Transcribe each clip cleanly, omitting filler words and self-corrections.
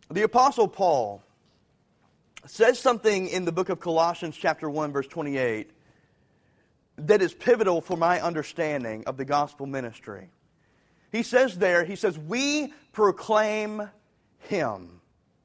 The Apostle Paul says something in the book of Colossians chapter 1, verse 28, that is pivotal for my understanding of the gospel ministry. He says, we proclaim Him.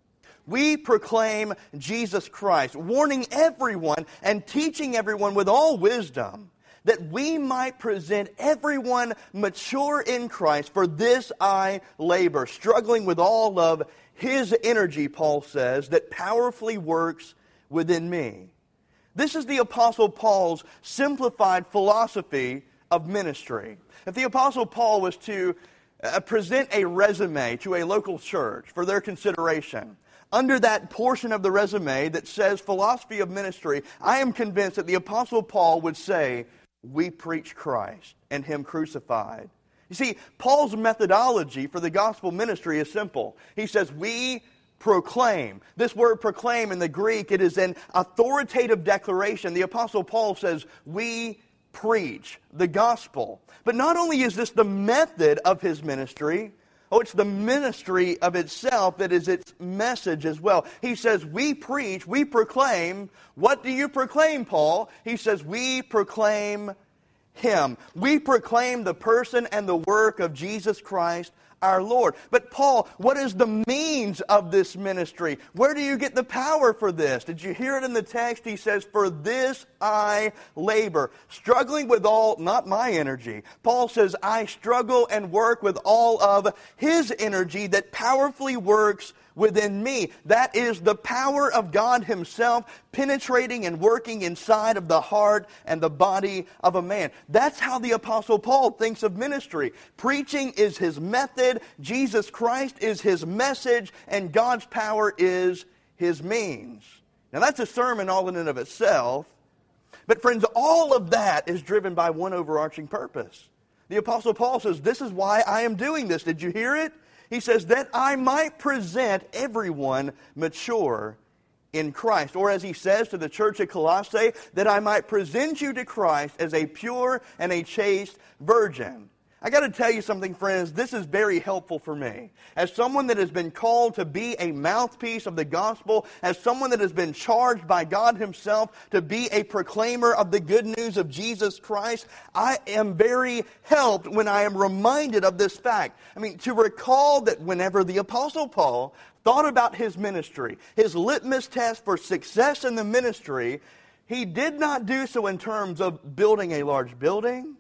We proclaim Jesus Christ, warning everyone and teaching everyone with all wisdom, that we might present everyone mature in Christ. For this I labor, struggling with all of His energy, Paul says, that powerfully works within me. This is the Apostle Paul's simplified philosophy of ministry. If the Apostle Paul was to present a resume to a local church for their consideration, under that portion of the resume that says philosophy of ministry, I am convinced that the Apostle Paul would say, we preach Christ and Him crucified. You see, Paul's methodology for the gospel ministry is simple. He says, we proclaim. This word proclaim in the Greek, it is an authoritative declaration. The Apostle Paul says, we preach the gospel. But not only is this the method of his ministry, it's the ministry of itself that is its message as well. He says, we preach, we proclaim. What do you proclaim, Paul? He says, we proclaim Him. We proclaim the person and the work of Jesus Christ, our Lord. But Paul, what is the means of this ministry? Where do you get the power for this? Did you hear it in the text? He says, for this I labor. Struggling with all, not my energy. Paul says, I struggle and work with all of His energy that powerfully works within me. That is the power of God Himself penetrating and working inside of the heart and the body of a man. That's how the Apostle Paul thinks of ministry. Preaching is his method, Jesus Christ is his message, and God's power is His means. Now that's a sermon all in and of itself. But friends, all of that is driven by one overarching purpose. The Apostle Paul says, this is why I am doing this. Did you hear it? He says, that I might present everyone mature in Christ. Or as he says to the church at Colossae, that I might present you to Christ as a pure and a chaste virgin. I got to tell you something, friends. This is very helpful for me. As someone that has been called to be a mouthpiece of the gospel, as someone that has been charged by God Himself to be a proclaimer of the good news of Jesus Christ, I am very helped when I am reminded of this fact. To recall that whenever the Apostle Paul thought about his ministry, his litmus test for success in the ministry, he did not do so in terms of building a large building.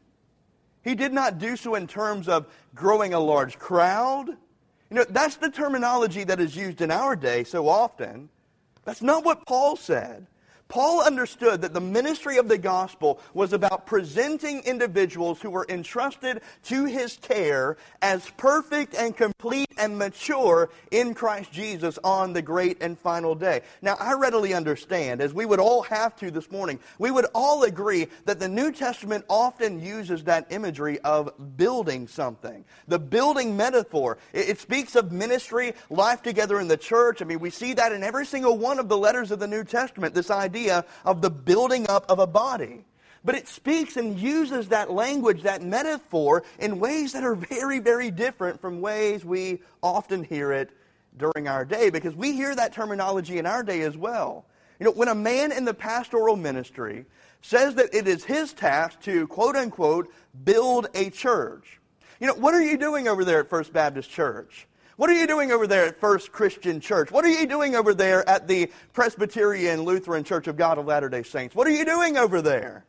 He did not do so in terms of growing a large crowd. That's the terminology that is used in our day so often. That's not what Paul said. Paul understood that the ministry of the gospel was about presenting individuals who were entrusted to his care as perfect and complete and mature in Christ Jesus on the great and final day. Now, I readily understand, as we would all have to this morning, we would all agree that the New Testament often uses that imagery of building something. The building metaphor. It speaks of ministry, life together in the church. We see that in every single one of the letters of the New Testament, this idea of the building up of a body. But it speaks and uses that language, that metaphor, in ways that are very, very different from ways we often hear it during our day, because we hear that terminology in our day as well. When a man in the pastoral ministry says that it is his task to, quote unquote, build a church. What are you doing over there at First Baptist Church? What are you doing over there at First Christian Church? What are you doing over there at the Presbyterian Lutheran Church of God of Latter-day Saints? What are you doing over there?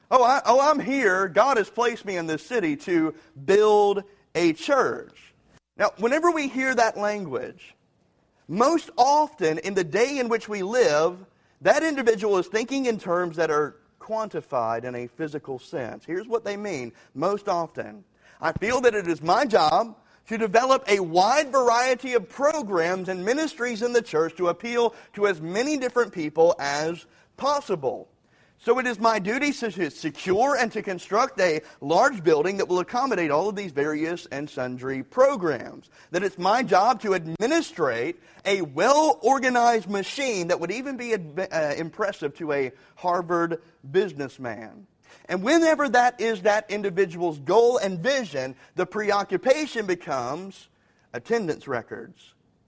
I'm here. God has placed me in this city to build a church. Now, whenever we hear that language, most often in the day in which we live, that individual is thinking in terms that are quantified in a physical sense. Here's what they mean most often. I feel that it is my job to develop a wide variety of programs and ministries in the church to appeal to as many different people as possible. So it is my duty to secure and to construct a large building that will accommodate all of these various and sundry programs. That it's my job to administrate a well-organized machine that would even be impressive to a Harvard businessman. And whenever that is that individual's goal and vision, the preoccupation becomes attendance records,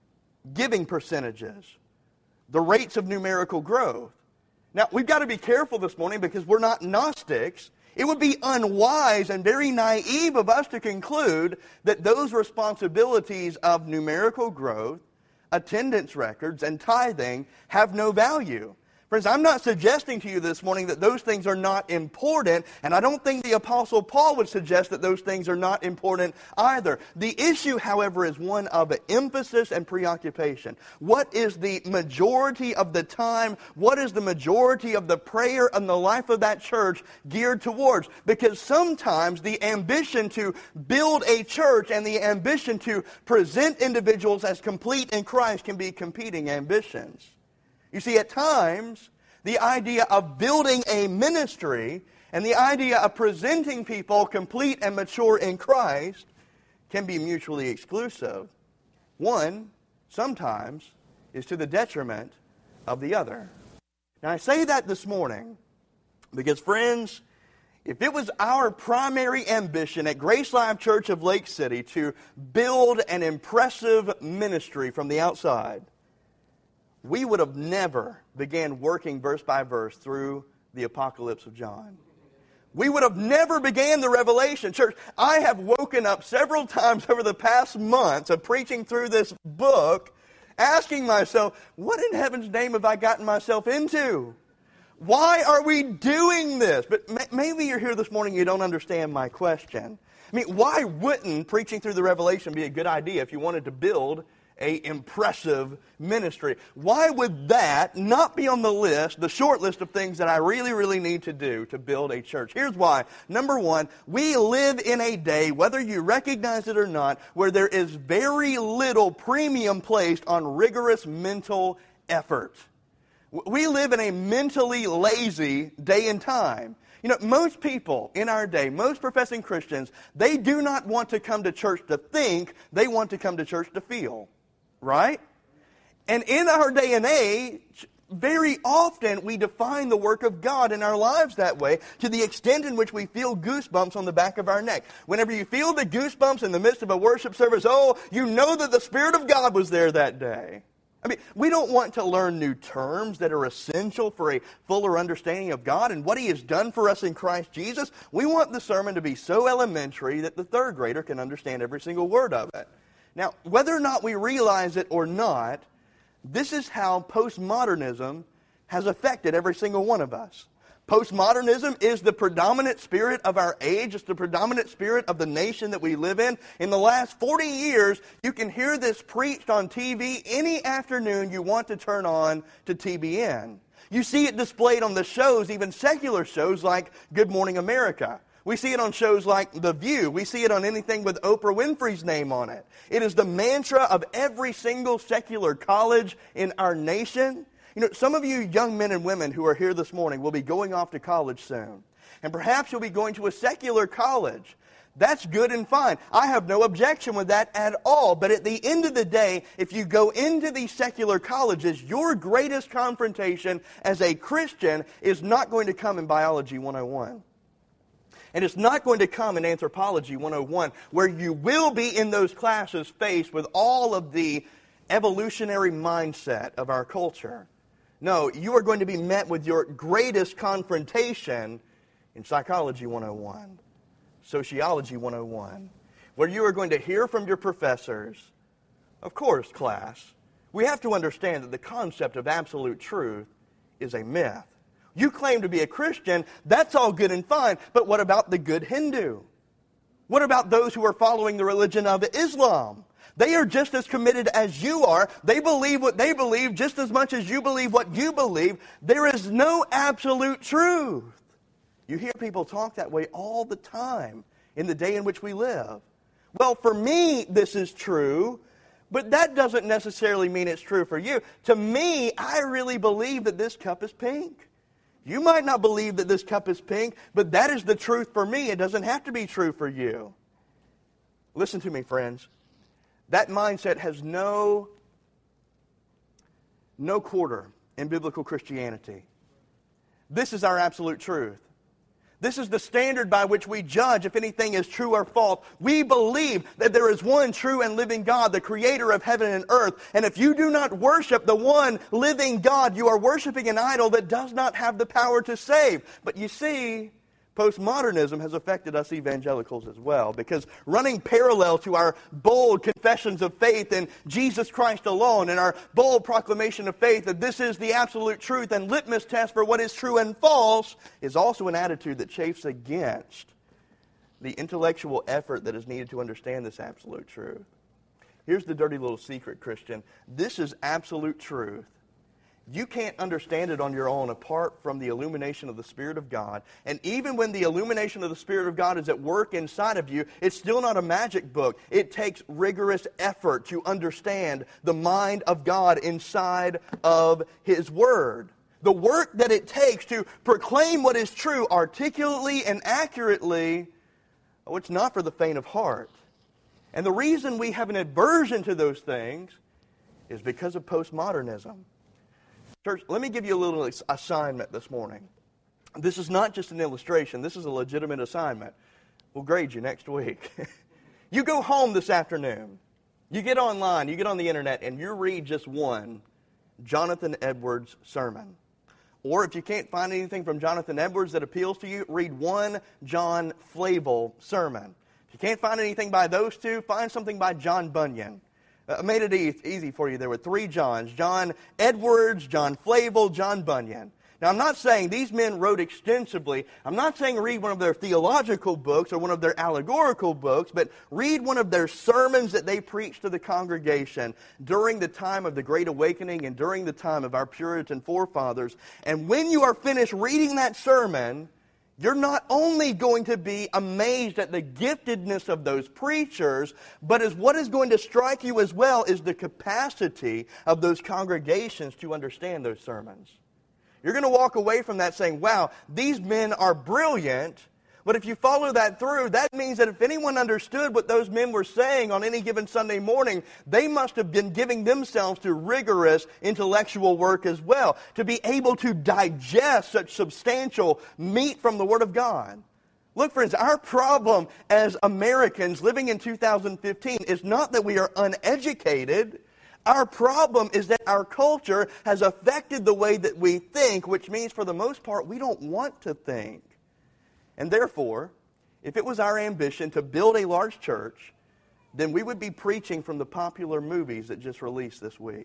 giving percentages, the rates of numerical growth. Now, we've got to be careful this morning because we're not Gnostics. It would be unwise and very naive of us to conclude that those responsibilities of numerical growth, attendance records, and tithing have no value. Friends, I'm not suggesting to you this morning that those things are not important, and I don't think the Apostle Paul would suggest that those things are not important either. The issue, however, is one of emphasis and preoccupation. What is the majority of the time? What is the majority of the prayer and the life of that church geared towards? Because sometimes the ambition to build a church and the ambition to present individuals as complete in Christ can be competing ambitions. You see, at times, the idea of building a ministry and the idea of presenting people complete and mature in Christ can be mutually exclusive. One, sometimes, is to the detriment of the other. Now, I say that this morning because, friends, if it was our primary ambition at Grace Life Church of Lake City to build an impressive ministry from the outside, we would have never began working verse by verse through the Apocalypse of John. We would have never began the Revelation. Church, I have woken up several times over the past months of preaching through this book, asking myself, what in heaven's name have I gotten myself into? Why are we doing this? But maybe you're here this morning and you don't understand my question. I mean, why wouldn't preaching through the Revelation be a good idea if you wanted to build an impressive ministry? Why would that not be on the list, the short list of things that I really, really need to do to build a church? Here's why. Number one, we live in a day, whether you recognize it or not, where there is very little premium placed on rigorous mental effort. We live in a mentally lazy day and time. You know, most people in our day, most professing Christians, they do not want to come to church to think, they want to come to church to feel. Right? And in our day and age, very often we define the work of God in our lives that way to the extent in which we feel goosebumps on the back of our neck. Whenever you feel the goosebumps in the midst of a worship service, oh, you know that the Spirit of God was there that day. I mean, we don't want to learn new terms that are essential for a fuller understanding of God and what He has done for us in Christ Jesus. We want the sermon to be so elementary that the third grader can understand every single word of it. Now, whether or not we realize it or not, this is how postmodernism has affected every single one of us. Postmodernism is the predominant spirit of our age. It's the predominant spirit of the nation that we live in. In the last 40 years, you can hear this preached on TV any afternoon you want to turn on to TBN. You see it displayed on the shows, even secular shows like Good Morning America. We see it on shows like The View. We see it on anything with Oprah Winfrey's name on it. It is the mantra of every single secular college in our nation. You know, some of you young men and women who are here this morning will be going off to college soon. And perhaps you'll be going to a secular college. That's good and fine. I have no objection with that at all. But at the end of the day, if you go into these secular colleges, your greatest confrontation as a Christian is not going to come in Biology 101. And it's not going to come in Anthropology 101, where you will be in those classes faced with all of the evolutionary mindset of our culture. No, you are going to be met with your greatest confrontation in Psychology 101, Sociology 101, where you are going to hear from your professors, of course, class, we have to understand that the concept of absolute truth is a myth. You claim to be a Christian, that's all good and fine, but what about the good Hindu? What about those who are following the religion of Islam? They are just as committed as you are. They believe what they believe just as much as you believe what you believe. There is no absolute truth. You hear people talk that way all the time in the day in which we live. Well, for me, this is true, but that doesn't necessarily mean it's true for you. To me, I really believe that this cup is pink. You might not believe that this cup is pink, but that is the truth for me. It doesn't have to be true for you. Listen to me, friends. That mindset has no quarter in biblical Christianity. This is our absolute truth. This is the standard by which we judge if anything is true or false. We believe that there is one true and living God, the creator of heaven and earth. And if you do not worship the one living God, you are worshiping an idol that does not have the power to save. But you see, postmodernism has affected us evangelicals as well, because running parallel to our bold confessions of faith in Jesus Christ alone and our bold proclamation of faith that this is the absolute truth and litmus test for what is true and false is also an attitude that chafes against the intellectual effort that is needed to understand this absolute truth. Here's the dirty little secret, Christian. This is absolute truth. You can't understand it on your own apart from the illumination of the Spirit of God. And even when the illumination of the Spirit of God is at work inside of you, it's still not a magic book. It takes rigorous effort to understand the mind of God inside of His Word. The work that it takes to proclaim what is true articulately and accurately, it's not for the faint of heart. And the reason we have an aversion to those things is because of postmodernism. Church, let me give you a little assignment this morning. This is not just an illustration. This is a legitimate assignment. We'll grade you next week. You go home this afternoon. You get online, you get on the internet, and you read just one Jonathan Edwards sermon. Or if you can't find anything from Jonathan Edwards that appeals to you, read one John Flavel sermon. If you can't find anything by those two, find something by John Bunyan. I made it easy for you. There were 3 Johns: John Edwards, John Flavel, John Bunyan. Now, I'm not saying these men wrote extensively. I'm not saying read one of their theological books or one of their allegorical books, but read one of their sermons that they preached to the congregation during the time of the Great Awakening and during the time of our Puritan forefathers. And when you are finished reading that sermon, you're not only going to be amazed at the giftedness of those preachers, but as what is going to strike you as well is the capacity of those congregations to understand those sermons. You're going to walk away from that saying, wow, these men are brilliant. But if you follow that through, that means that if anyone understood what those men were saying on any given Sunday morning, they must have been giving themselves to rigorous intellectual work as well, to be able to digest such substantial meat from the Word of God. Look, friends, our problem as Americans living in 2015 is not that we are uneducated. Our problem is that our culture has affected the way that we think, which means for the most part we don't want to think. And therefore, if it was our ambition to build a large church, then we would be preaching from the popular movies that just released this week.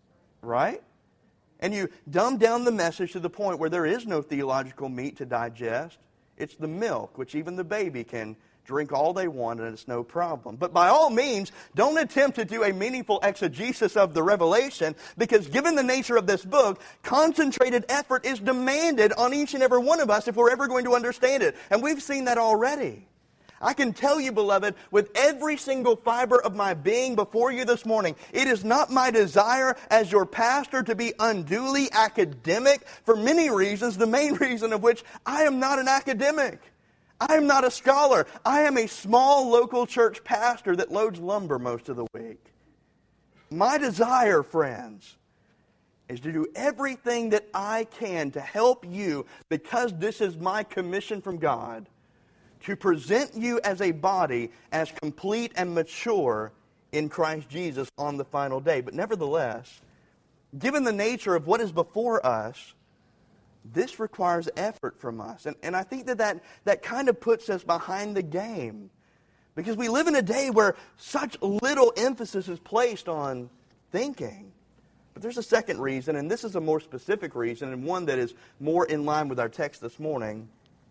Right? And you dumb down the message to the point where there is no theological meat to digest. It's the milk, which even the baby can drink all they want and it's no problem. But by all means, don't attempt to do a meaningful exegesis of the Revelation, because given the nature of this book, concentrated effort is demanded on each and every one of us if we're ever going to understand it. And we've seen that already. I can tell you, beloved, with every single fiber of my being before you this morning, it is not my desire as your pastor to be unduly academic for many reasons, the main reason of which I am not an academic. I am not a scholar. I am a small local church pastor that loads lumber most of the week. My desire, friends, is to do everything that I can to help you, because this is my commission from God, to present you as a body as complete and mature in Christ Jesus on the final day. But nevertheless, given the nature of what is before us, this requires effort from us. And I think that kind of puts us behind the game. Because we live in a day where such little emphasis is placed on thinking. But there's a second reason, and this is a more specific reason, and one that is more in line with our text this morning.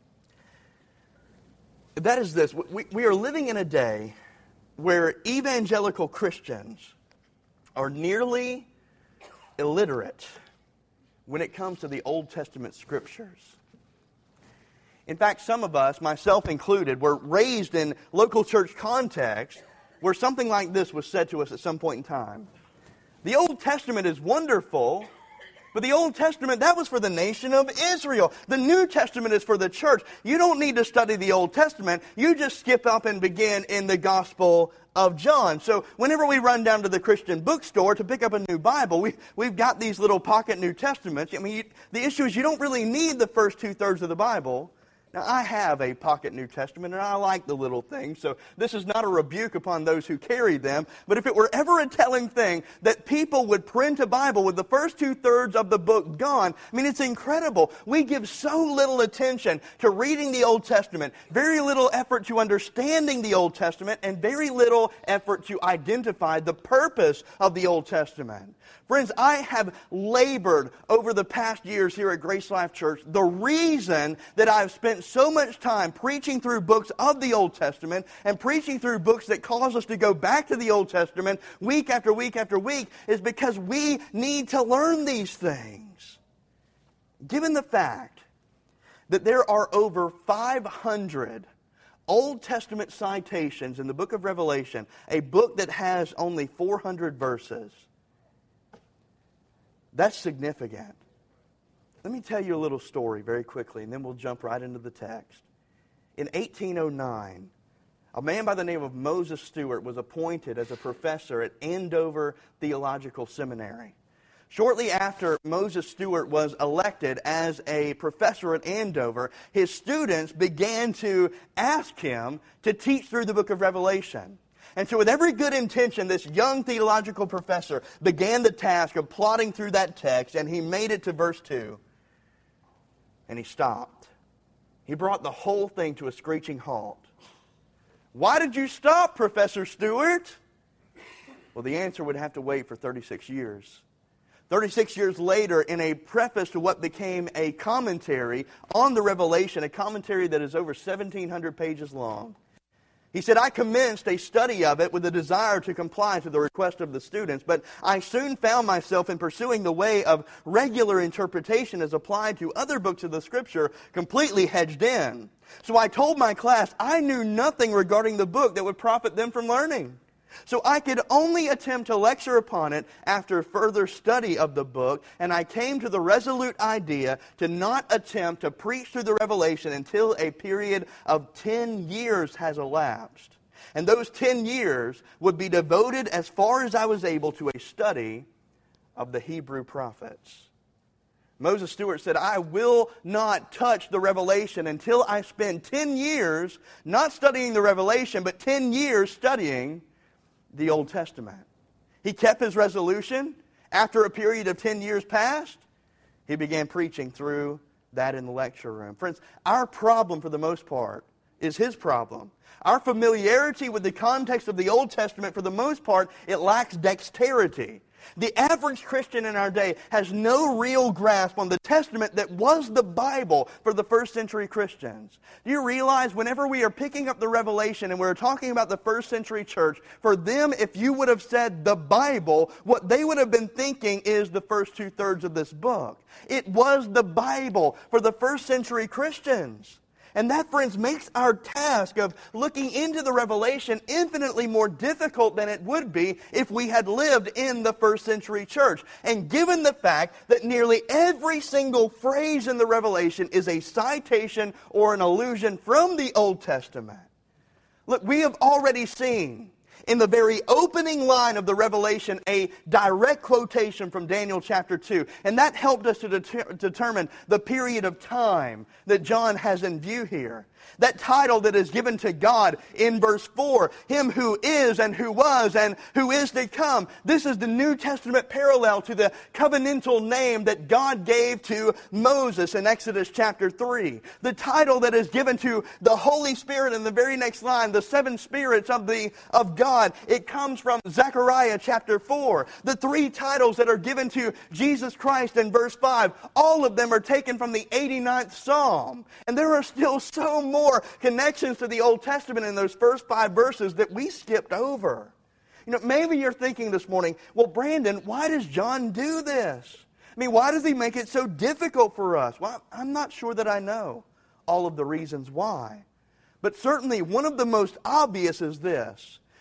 That is this. We are living in a day where evangelical Christians are nearly illiterate when it comes to the Old Testament Scriptures. In fact, some of us, myself included, were raised in local church context where something like this was said to us at some point in time. The Old Testament is wonderful, but the Old Testament, that was for the nation of Israel. The New Testament is for the church. You don't need to study the Old Testament. You just skip up and begin in the Gospel of John. So whenever we run down to the Christian bookstore to pick up a new Bible, we've got these little pocket New Testaments. I mean, the issue is you don't really need the first 2/3 of the Bible. Now, I have a pocket New Testament, and I like the little things, so this is not a rebuke upon those who carry them. But if it were ever a telling thing that people would print a Bible with the first 2/3 of the book gone, I mean, it's incredible. We give so little attention to reading the Old Testament, very little effort to understanding the Old Testament, and very little effort to identify the purpose of the Old Testament. Friends, I have labored over the past years here at Grace Life Church. The reason that I've spent so much time preaching through books of the Old Testament and preaching through books that cause us to go back to the Old Testament week after week after week is because we need to learn these things. Given the fact that there are over 500 Old Testament citations in the book of Revelation, a book that has only 400 verses, that's significant. Let me tell you a little story very quickly, and then we'll jump right into the text. In 1809, a man by the name of Moses Stewart was appointed as a professor at Andover Theological Seminary. Shortly after Moses Stewart was elected as a professor at Andover, his students began to ask him to teach through the book of Revelation. And so with every good intention, this young theological professor began the task of plodding through that text, and he made it to verse 2. And he stopped. He brought the whole thing to a screeching halt. Why did you stop, Professor Stewart? Well, the answer would have to wait for 36 years. 36 years later, in a preface to what became a commentary on the Revelation, a commentary that is over 1,700 pages long, he said, I commenced a study of it with a desire to comply to the request of the students, but I soon found myself in pursuing the way of regular interpretation as applied to other books of the Scripture completely hedged in. So I told my class I knew nothing regarding the book that would profit them from learning. So I could only attempt to lecture upon it after further study of the book, and I came to the resolute idea to not attempt to preach through the Revelation until a period of 10 years has elapsed. And those 10 years would be devoted as far as I was able to a study of the Hebrew prophets. Moses Stewart said, I will not touch the Revelation until I spend 10 years not studying the Revelation, but 10 years studying the Old Testament. He kept his resolution. After a period of 10 years passed, he began preaching through that in the lecture room. Friends, our problem for the most part is his problem. Our familiarity with the context of the Old Testament, for the most part, it lacks dexterity. The average Christian in our day has no real grasp on the Testament that was the Bible for the first century Christians. Do you realize whenever we are picking up the Revelation and we're talking about the first century church, for them, if you would have said the Bible, what they would have been thinking is the first 2/3 of this book. It was the Bible for the first century Christians. And that, friends, makes our task of looking into the Revelation infinitely more difficult than it would be if we had lived in the first century church. And given the fact that nearly every single phrase in the Revelation is a citation or an allusion from the Old Testament. Look, we have already seen in the very opening line of the Revelation a direct quotation from Daniel chapter 2. And that helped us to determine the period of time that John has in view here. That title that is given to God in verse 4, Him who is and who was and who is to come. This is the New Testament parallel to the covenantal name that God gave to Moses in Exodus chapter 3. The title that is given to the Holy Spirit in the very next line, the seven spirits of God. It comes from Zechariah chapter 4. The three titles that are given to Jesus Christ in verse 5, all of them are taken from the 89th Psalm. And there are still so more connections to the Old Testament in those first 5 verses that we skipped over. You know, maybe you're thinking this morning, well, Brandon, why does John do this? I mean, why does he make it so difficult for us? Well, I'm not sure that I know all of the reasons why. But certainly one of the most obvious is this.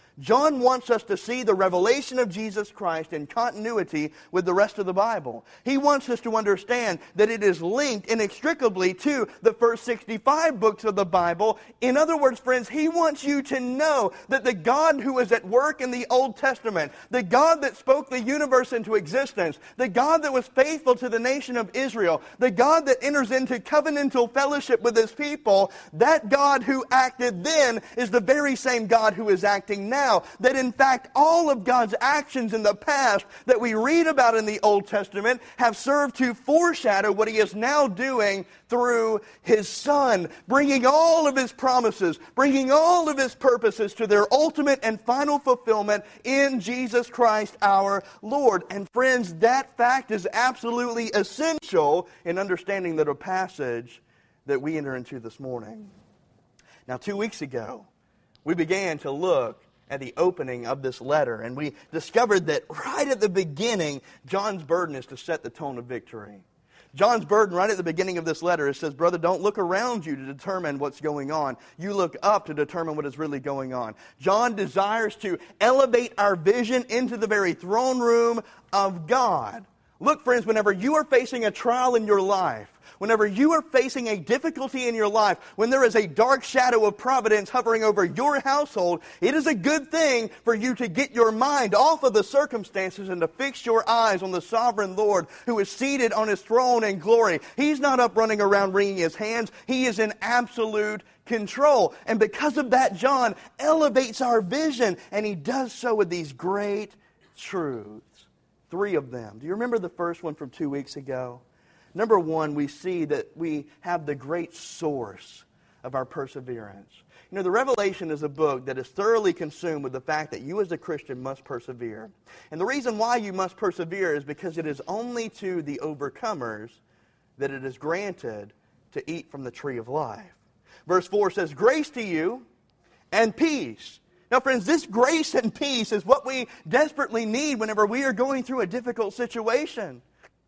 John wants us to see the revelation of Jesus Christ in continuity with the rest of the Bible. He wants us to understand that it is linked inextricably to the first 65 books of the Bible. In other words, friends, he wants you to know that the God who was at work in the Old Testament, the God that spoke the universe into existence, the God that was faithful to the nation of Israel, the God that enters into covenantal fellowship with his people, that God who acted then is the very same God who is acting now. That in fact all of God's actions in the past that we read about in the Old Testament have served to foreshadow what he is now doing through his Son, bringing all of his promises, bringing all of his purposes to their ultimate and final fulfillment in Jesus Christ our Lord. And friends, that fact is absolutely essential in understanding the passage that we enter into this morning. Now, 2 weeks ago, we began to look at the opening of this letter, and we discovered that right at the beginning, John's burden is to set the tone of victory. John's burden right at the beginning of this letter, it says, brother, don't look around you to determine what's going on. You look up to determine what is really going on. John desires to elevate our vision into the very throne room of God. Look, friends, whenever you are facing a trial in your life, whenever you are facing a difficulty in your life, when there is a dark shadow of providence hovering over your household, it is a good thing for you to get your mind off of the circumstances and to fix your eyes on the sovereign Lord who is seated on his throne in glory. He's not up running around wringing his hands. He is in absolute control. And because of that, John elevates our vision, and he does so with these great truths. 3 of them. Do you remember the first one from 2 weeks ago? Number 1, we see that we have the great source of our perseverance. You know, the Revelation is a book that is thoroughly consumed with the fact that you as a Christian must persevere. And the reason why you must persevere is because it is only to the overcomers that it is granted to eat from the tree of life. Verse 4 says, grace to you and peace. Now, friends, this grace and peace is what we desperately need whenever we are going through a difficult situation.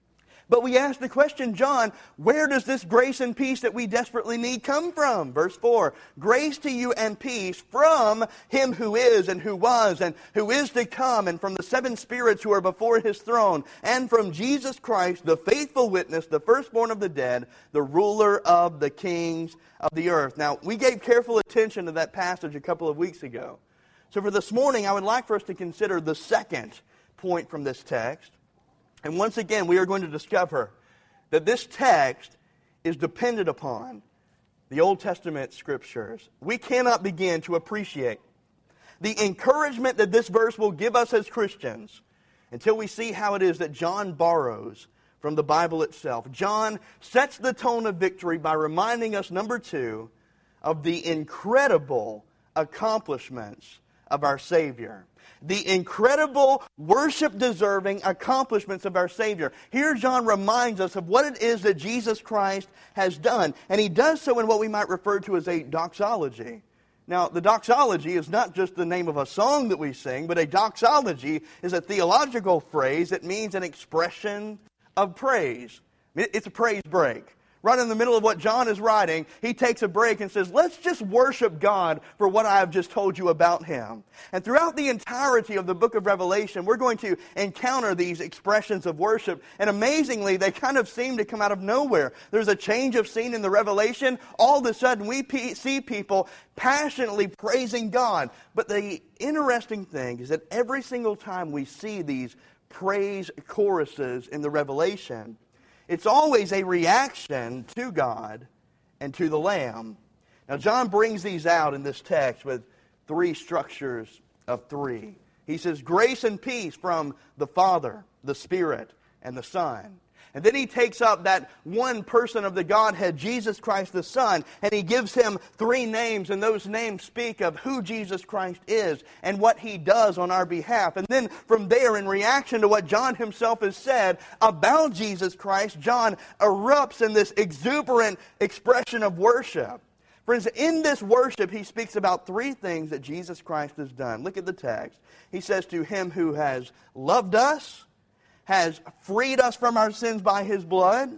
But we ask the question, John, where does this grace and peace that we desperately need come from? Verse 4, grace to you and peace from him who is and who was and who is to come, and from the 7 spirits who are before his throne, and from Jesus Christ, the faithful witness, the firstborn of the dead, the ruler of the kings of the earth. Now, we gave careful attention to that passage a couple of weeks ago. So for this morning, I would like for us to consider the second point from this text. And once again, we are going to discover that this text is dependent upon the Old Testament Scriptures. We cannot begin to appreciate the encouragement that this verse will give us as Christians until we see how it is that John borrows from the Bible itself. John sets the tone of victory by reminding us, number 2, of the incredible accomplishments of our Savior. The incredible worship-deserving accomplishments of our Savior. Here John reminds us of what it is that Jesus Christ has done. And he does so in what we might refer to as a doxology. Now, the doxology is not just the name of a song that we sing, but a doxology is a theological phrase that means an expression of praise. It's a praise break. Right in the middle of what John is writing, he takes a break and says, let's just worship God for what I have just told you about him. And throughout the entirety of the book of Revelation, we're going to encounter these expressions of worship. And amazingly, they kind of seem to come out of nowhere. There's a change of scene in the Revelation. All of a sudden, we see people passionately praising God. But the interesting thing is that every single time we see these praise choruses in the Revelation, it's always a reaction to God and to the Lamb. Now, John brings these out in this text with 3 structures of 3. He says, grace and peace from the Father, the Spirit, and the Son. And then he takes up that one person of the Godhead, Jesus Christ the Son, and he gives him 3 names, and those names speak of who Jesus Christ is and what he does on our behalf. And then from there, in reaction to what John himself has said about Jesus Christ, John erupts in this exuberant expression of worship. Friends, in this worship, he speaks about 3 things that Jesus Christ has done. Look at the text. He says, to him who has loved us, has freed us from our sins by his blood,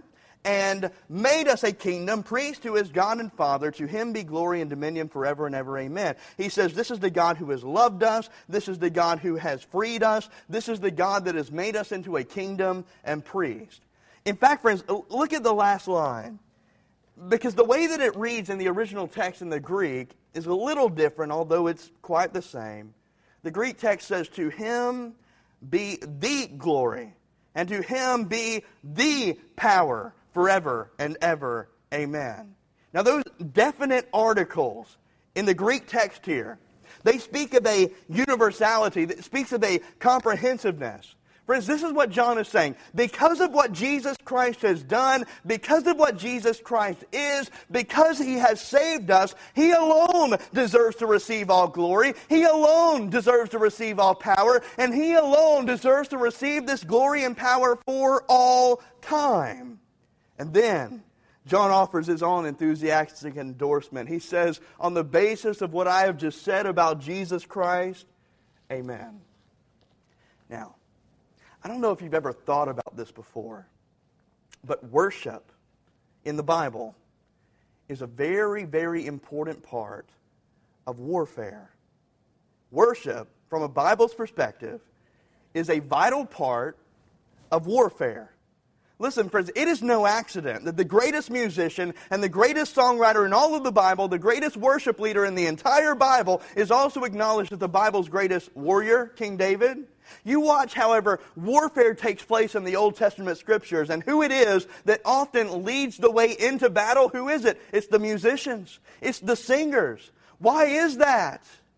and made us a kingdom, priest to his God and Father. To him be glory and dominion forever and ever. Amen. He says this is the God who has loved us. This is the God who has freed us. This is the God that has made us into a kingdom and priest. In fact, friends, look at the last line. Because the way that it reads in the original text in the Greek is a little different, although it's quite the same. The Greek text says, to him be the glory, and to him be the power forever and ever. Amen. Now those definite articles in the Greek text here, they speak of a universality, that speaks of a comprehensiveness. Friends, this is what John is saying. Because of what Jesus Christ has done, because of what Jesus Christ is, because He has saved us, He alone deserves to receive all glory. He alone deserves to receive all power. And He alone deserves to receive this glory and power for all time. And then John offers his own enthusiastic endorsement. He says, on the basis of what I have just said about Jesus Christ, amen. Now, I don't know if you've ever thought about this before, but worship in the Bible is a very, very important part of warfare. Worship, from a Bible's perspective, is a vital part of warfare. Listen, friends, it is no accident that the greatest musician and the greatest songwriter in all of the Bible, the greatest worship leader in the entire Bible, is also acknowledged as the Bible's greatest warrior, King David. You watch, however, warfare takes place in the Old Testament Scriptures, and who it is that often leads the way into battle, who is it? It's the musicians. It's the singers. Why is that?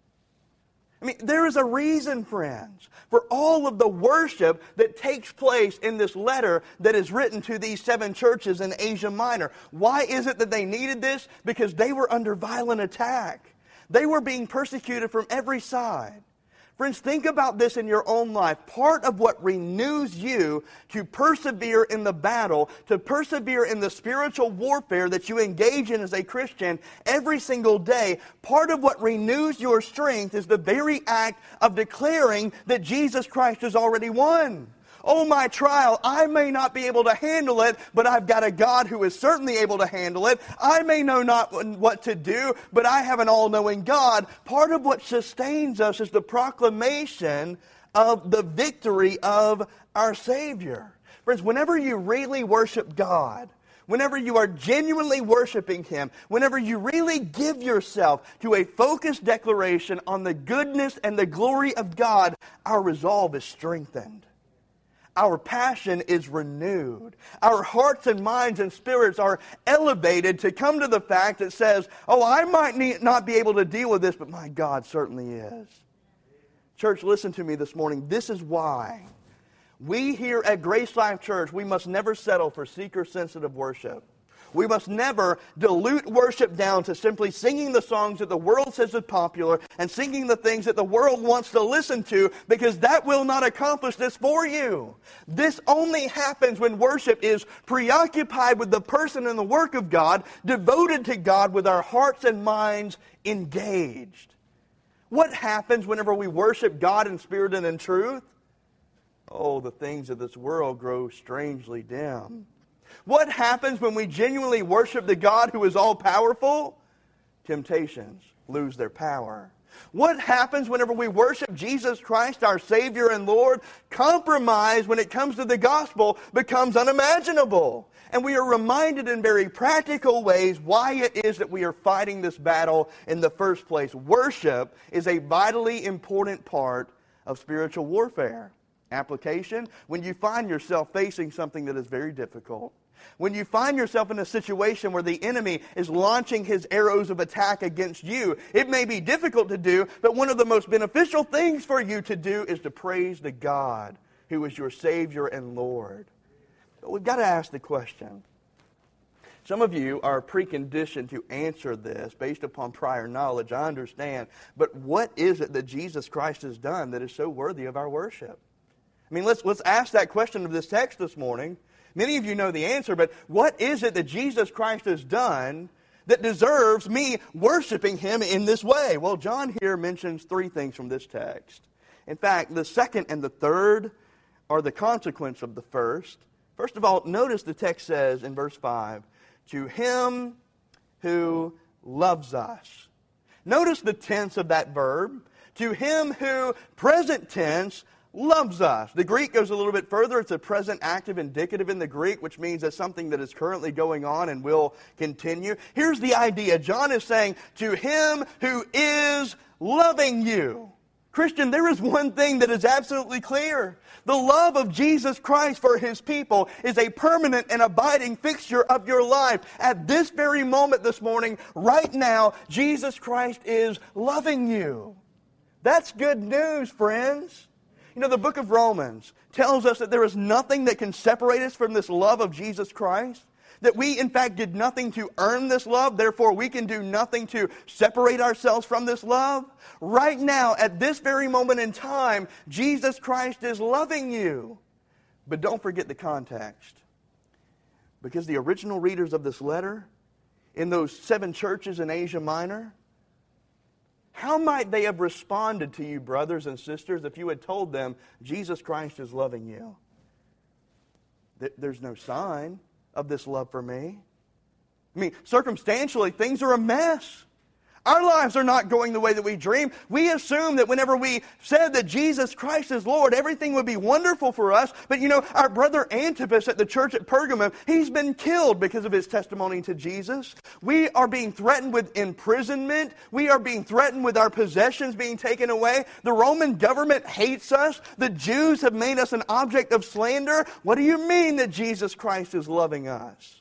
I mean, there is a reason, friends, for all of the worship that takes place in this letter that is written to these 7 churches in Asia Minor. Why is it that they needed this? Because they were under violent attack. They were being persecuted from every side. Friends, think about this in your own life. Part of what renews you to persevere in the battle, to persevere in the spiritual warfare that you engage in as a Christian every single day, part of what renews your strength is the very act of declaring that Jesus Christ has already won. Oh, my trial, I may not be able to handle it, but I've got a God who is certainly able to handle it. I may know not what to do, but I have an all-knowing God. Part of what sustains us is the proclamation of the victory of our Savior. Friends, whenever you really worship God, whenever you are genuinely worshiping Him, whenever you really give yourself to a focused declaration on the goodness and the glory of God, our resolve is strengthened. Our passion is renewed. Our hearts and minds and spirits are elevated to come to the fact that says, oh, I might not be able to deal with this, but my God certainly is. Church, listen to me this morning. This is why we here at Grace Life Church, we must never settle for seeker-sensitive worship. We must never dilute worship down to simply singing the songs that the world says is popular and singing the things that the world wants to listen to, because that will not accomplish this for you. This only happens when worship is preoccupied with the person and the work of God, devoted to God with our hearts and minds engaged. What happens whenever we worship God in spirit and in truth? Oh, the things of this world grow strangely dim. What happens when we genuinely worship the God who is all-powerful? Temptations lose their power. What happens whenever we worship Jesus Christ, our Savior and Lord? Compromise, when it comes to the gospel, becomes unimaginable. And we are reminded in very practical ways why it is that we are fighting this battle in the first place. Worship is a vitally important part of spiritual warfare. Application: when you find yourself facing something that is very difficult, when you find yourself in a situation where the enemy is launching his arrows of attack against you, it may be difficult to do, but one of the most beneficial things for you to do is to praise the God who is your Savior and Lord. But we've got to ask the question. Some of you are preconditioned to answer this based upon prior knowledge, I understand, but what is it that Jesus Christ has done that is so worthy of our worship? I mean, let's ask that question of this text this morning. Many of you know the answer, but what is it that Jesus Christ has done that deserves me worshiping Him in this way? Well, John here mentions 3 things from this text. In fact, the second and the third are the consequence of the first, First of all, notice the text says in verse 5, to him who loves us. Notice the tense of that verb. To him who, present tense, loves us. The Greek goes a little bit further. It's a present active indicative in the Greek, which means that's something that is currently going on and will continue. Here's the idea. John is saying, to him who is loving you. Christian, there is one thing that is absolutely clear. The love of Jesus Christ for His people is a permanent and abiding fixture of your life. At this very moment this morning, right now, Jesus Christ is loving you. That's good news, friends. You know, the book of Romans tells us that there is nothing that can separate us from this love of Jesus Christ. That we, in fact, did nothing to earn this love. Therefore, we can do nothing to separate ourselves from this love. Right now, at this very moment in time, Jesus Christ is loving you. But don't forget the context. Because the original readers of this letter, in those 7 churches in Asia Minor, how might they have responded to you, brothers and sisters, if you had told them, Jesus Christ is loving you? There's no sign of this love for me. I mean, circumstantially, things are a mess. Our lives are not going the way that we dream. We assume that whenever we said that Jesus Christ is Lord, everything would be wonderful for us. But you know, our brother Antipas at the church at Pergamum, he's been killed because of his testimony to Jesus. We are being threatened with imprisonment. We are being threatened with our possessions being taken away. The Roman government hates us. The Jews have made us an object of slander. What do you mean that Jesus Christ is loving us?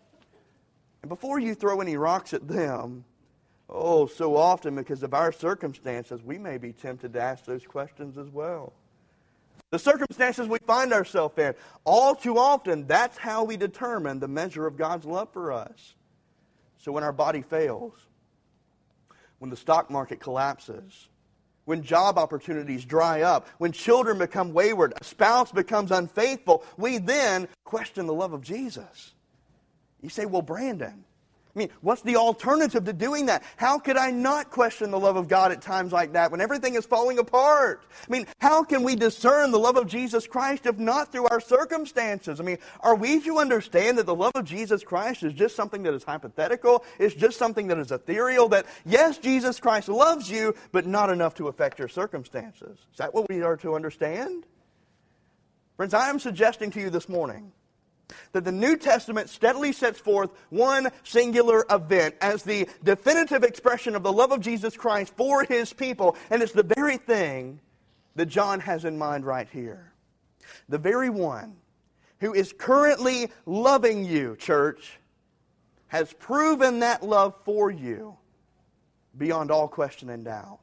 And before you throw any rocks at them, oh, so often because of our circumstances, we may be tempted to ask those questions as well. The circumstances we find ourselves in, all too often, that's how we determine the measure of God's love for us. So when our body fails, when the stock market collapses, when job opportunities dry up, when children become wayward, a spouse becomes unfaithful, we then question the love of Jesus. You say, well, Brandon, I mean, what's the alternative to doing that? How could I not question the love of God at times like that when everything is falling apart? I mean, how can we discern the love of Jesus Christ if not through our circumstances? I mean, are we to understand that the love of Jesus Christ is just something that is hypothetical? It's just something that is ethereal? That, yes, Jesus Christ loves you, but not enough to affect your circumstances. Is that what we are to understand? Friends, I am suggesting to you this morning that the New Testament steadily sets forth one singular event as the definitive expression of the love of Jesus Christ for His people. And it's the very thing that John has in mind right here. The very one who is currently loving you, church, has proven that love for you beyond all question and doubt.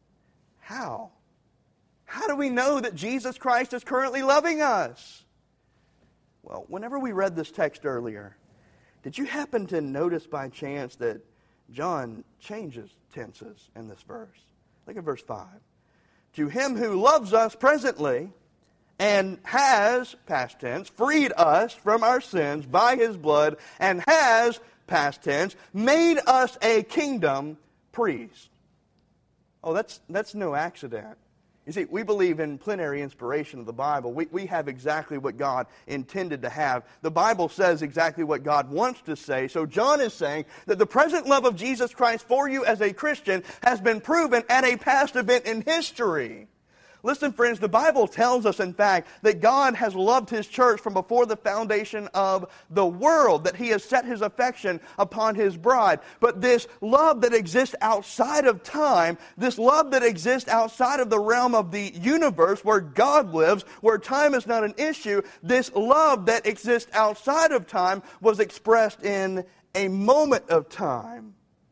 How? How do we know that Jesus Christ is currently loving us? Well, whenever we read this text earlier, did you happen to notice by chance that John changes tenses in this verse? Look at verse 5. To him who loves us presently and has, past tense, freed us from our sins by His blood and has, past tense, made us a kingdom priest. Oh, that's no accident. You see, we believe in plenary inspiration of the Bible. We have exactly what God intended to have. The Bible says exactly what God wants to say. So John is saying that the present love of Jesus Christ for you as a Christian has been proven at a past event in history. Listen, friends, the Bible tells us, in fact, that God has loved His church from before the foundation of the world, that He has set His affection upon His bride. But this love that exists outside of time, this love that exists outside of the realm of the universe where God lives, where time is not an issue, this love that exists outside of time was expressed in a moment of time.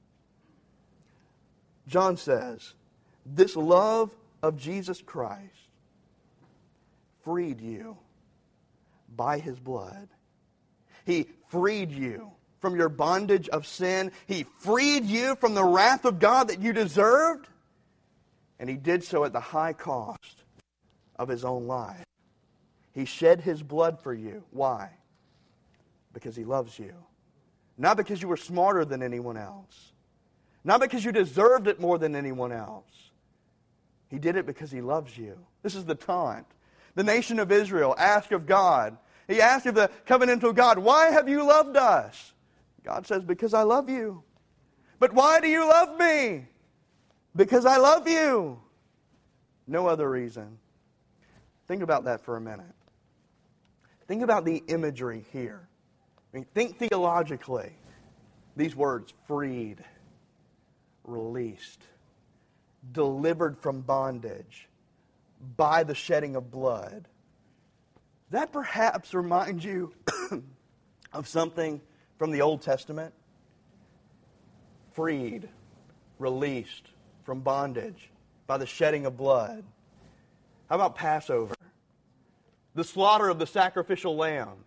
John says, this love of Jesus Christ freed you by His blood. He freed you from your bondage of sin. He freed you from the wrath of God that you deserved. And He did so at the high cost of His own life. He shed His blood for you. Why? Because He loves you. Not because you were smarter than anyone else. Not because you deserved it more than anyone else. He did it because He loves you. This is the taunt. The nation of Israel asked of God, He asks of the covenantal God, why have you loved us? God says, because I love you. But why do you love me? Because I love you. No other reason. Think about that for a minute. Think about the imagery here. I mean, think theologically. These words, freed, released, delivered from bondage by the shedding of blood. That perhaps reminds you of something from the Old Testament. Freed, released from bondage by the shedding of blood. How about Passover? The slaughter of the sacrificial lamb.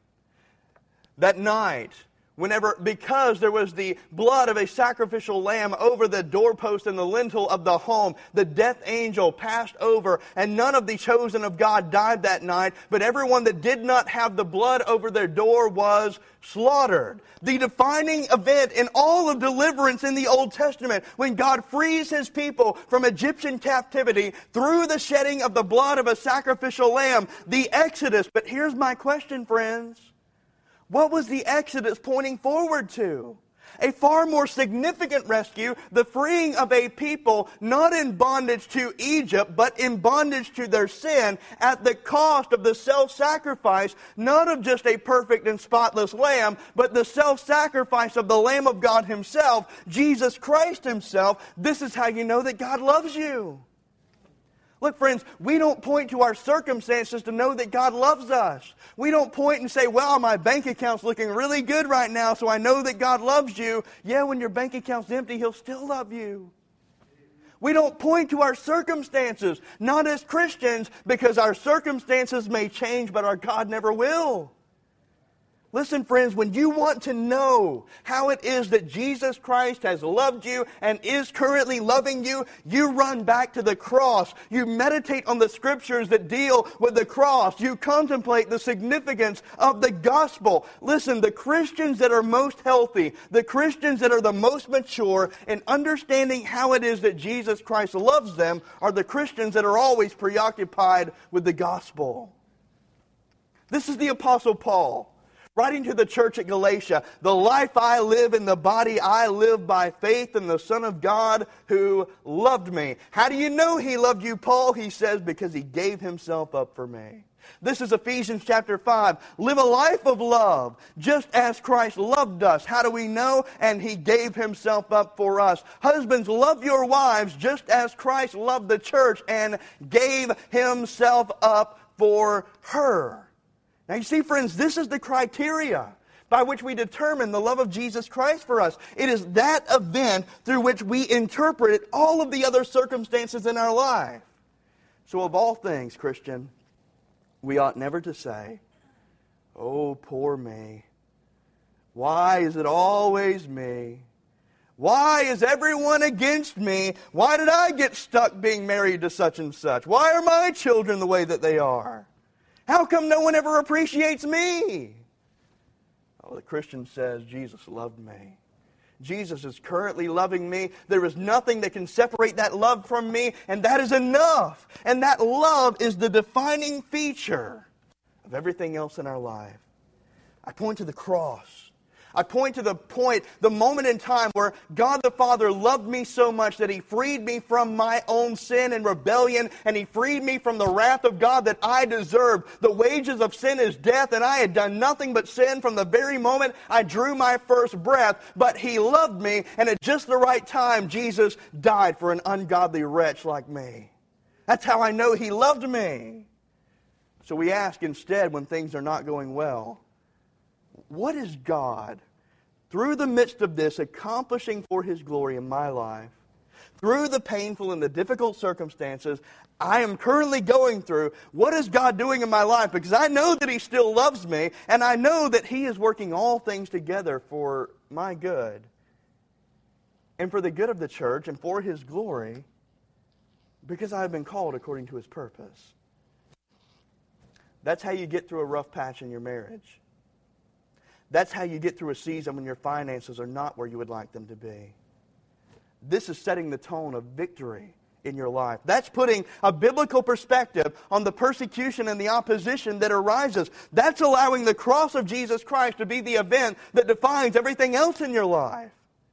That night, because there was the blood of a sacrificial lamb over the doorpost and the lintel of the home, the death angel passed over, and none of the chosen of God died that night, but everyone that did not have the blood over their door was slaughtered. The defining event in all of deliverance in the Old Testament, when God frees His people from Egyptian captivity through the shedding of the blood of a sacrificial lamb, the Exodus. But here's my question, friends. What was the Exodus pointing forward to? A far more significant rescue, the freeing of a people not in bondage to Egypt, but in bondage to their sin at the cost of the self-sacrifice, not of just a perfect and spotless lamb, but the self-sacrifice of the Lamb of God Himself, Jesus Christ Himself. This is how you know that God loves you. Look, friends, we don't point to our circumstances to know that God loves us. We don't point and say, well, my bank account's looking really good right now, so I know that God loves you. Yeah, when your bank account's empty, He'll still love you. We don't point to our circumstances, not as Christians, because our circumstances may change, but our God never will. Listen, friends, when you want to know how it is that Jesus Christ has loved you and is currently loving you, you run back to the cross. You meditate on the Scriptures that deal with the cross. You contemplate the significance of the gospel. Listen, the Christians that are most healthy, the Christians that are the most mature in understanding how it is that Jesus Christ loves them are the Christians that are always preoccupied with the gospel. This is the Apostle Paul, writing to the church at Galatia, the life I live in the body I live by faith in the Son of God who loved me. How do you know He loved you, Paul? He says, because He gave Himself up for me. This is Ephesians chapter 5. Live a life of love, just as Christ loved us. How do we know? And He gave Himself up for us. Husbands, love your wives, just as Christ loved the church and gave Himself up for her. Now you see, friends, this is the criteria by which we determine the love of Jesus Christ for us. It is that event through which we interpret all of the other circumstances in our life. So of all things, Christian, we ought never to say, oh, poor me. Why is it always me? Why is everyone against me? Why did I get stuck being married to such and such? Why are my children the way that they are? How come no one ever appreciates me? Oh, the Christian says, Jesus loved me. Jesus is currently loving me. There is nothing that can separate that love from me, and that is enough. And that love is the defining feature of everything else in our life. I point to the cross. I point to the moment in time where God the Father loved me so much that He freed me from my own sin and rebellion, and He freed me from the wrath of God that I deserved. The wages of sin is death, and I had done nothing but sin from the very moment I drew my first breath. But He loved me, and at just the right time, Jesus died for an ungodly wretch like me. That's how I know He loved me. So we ask instead, when things are not going well, what is God, through the midst of this, accomplishing for His glory in my life? Through the painful and the difficult circumstances I am currently going through, what is God doing in my life? Because I know that He still loves me, and I know that He is working all things together for my good, and for the good of the church, and for His glory, because I have been called according to His purpose. That's how you get through a rough patch in your marriage. That's how you get through a season when your finances are not where you would like them to be. This is setting the tone of victory in your life. That's putting a biblical perspective on the persecution and the opposition that arises. That's allowing the cross of Jesus Christ to be the event that defines everything else in your life.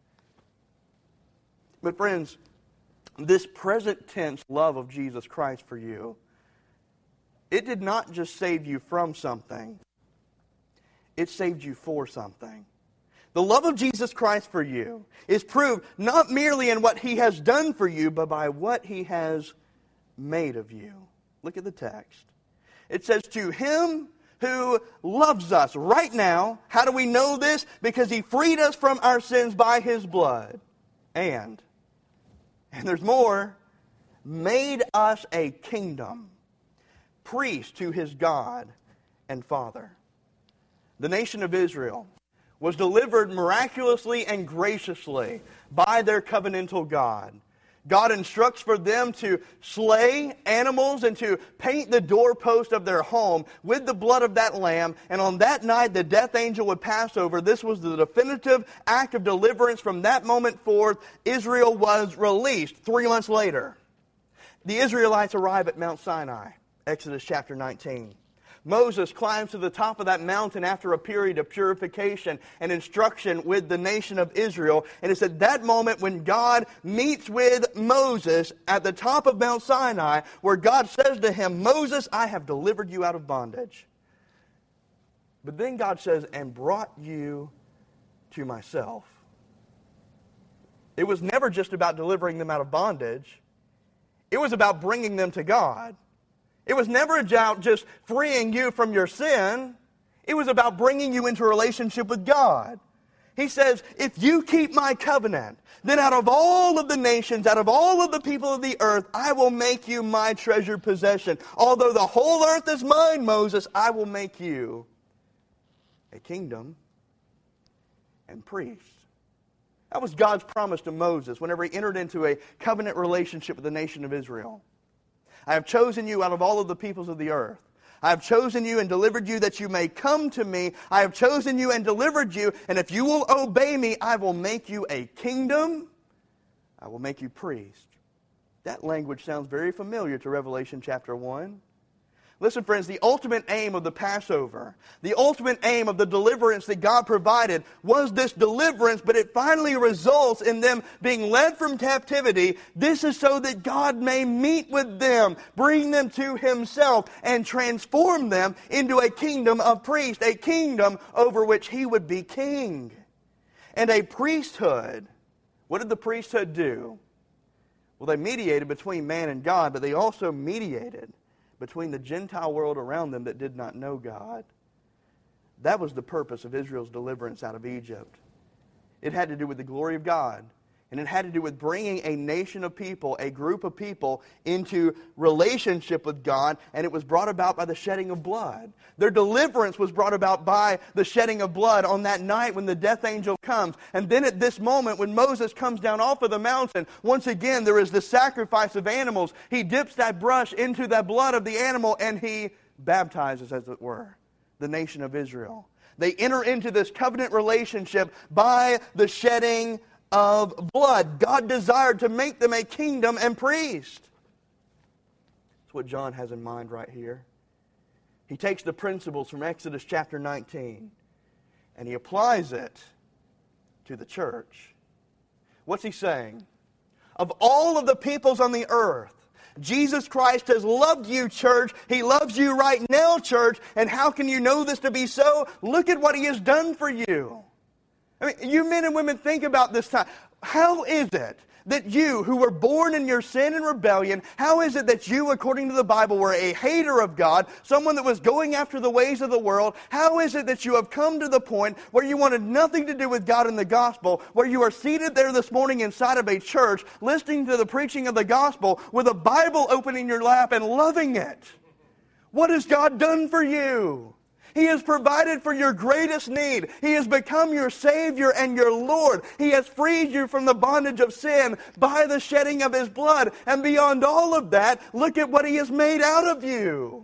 But friends, this present tense love of Jesus Christ for you, it did not just save you from something. It saved you for something. The love of Jesus Christ for you is proved not merely in what He has done for you, but by what He has made of you. Look at the text. It says, to Him who loves us right now. How do we know this? Because He freed us from our sins by His blood. And there's more, made us a kingdom, priest to His God and Father. The nation of Israel was delivered miraculously and graciously by their covenantal God. God instructs for them to slay animals and to paint the doorpost of their home with the blood of that lamb. And on that night, the death angel would pass over. This was the definitive act of deliverance. From that moment forth, Israel was released. 3 months later, the Israelites arrive at Mount Sinai, Exodus chapter 19. Moses climbs to the top of that mountain after a period of purification and instruction with the nation of Israel. And it's at that moment when God meets with Moses at the top of Mount Sinai, where God says to him, Moses, I have delivered you out of bondage. But then God says, and brought you to myself. It was never just about delivering them out of bondage. It was about bringing them to God. It was never about just freeing you from your sin. It was about bringing you into a relationship with God. He says, if you keep my covenant, then out of all of the nations, out of all of the people of the earth, I will make you my treasured possession. Although the whole earth is mine, Moses, I will make you a kingdom and priest. That was God's promise to Moses whenever he entered into a covenant relationship with the nation of Israel. I have chosen you out of all of the peoples of the earth. I have chosen you and delivered you that you may come to me. I have chosen you and delivered you, and if you will obey me, I will make you a kingdom. I will make you priest. That language sounds very familiar to Revelation chapter 1. Listen, friends, the ultimate aim of the Passover, the ultimate aim of the deliverance that God provided was this deliverance, but it finally results in them being led from captivity. This is so that God may meet with them, bring them to Himself, and transform them into a kingdom of priests, a kingdom over which He would be king. And a priesthood. What did the priesthood do? Well, they mediated between man and God, but they also mediated between the Gentile world around them that did not know God. That was the purpose of Israel's deliverance out of Egypt. It had to do with the glory of God. And it had to do with bringing a nation of people, a group of people, into relationship with God. And it was brought about by the shedding of blood. Their deliverance was brought about by the shedding of blood on that night when the death angel comes. And then at this moment when Moses comes down off of the mountain, once again there is the sacrifice of animals. He dips that brush into the blood of the animal and he baptizes, as it were, the nation of Israel. They enter into this covenant relationship by the shedding of blood. God desired to make them a kingdom and priest. That's what John has in mind right here. He takes the principles from Exodus chapter 19 and he applies it to the church. What's he saying? Of all of the peoples on the earth, Jesus Christ has loved you, church. He loves you right now, church. And how can you know this to be so? Look at what He has done for you. I mean, you men and women, think about this time. How is it that you, who were born in your sin and rebellion, how is it that you, according to the Bible, were a hater of God, someone that was going after the ways of the world? How is it that you have come to the point where you wanted nothing to do with God and the gospel, where you are seated there this morning inside of a church, listening to the preaching of the gospel, with a Bible open in your lap and loving it? What has God done for you? He has provided for your greatest need. He has become your Savior and your Lord. He has freed you from the bondage of sin by the shedding of His blood. And beyond all of that, look at what He has made out of you.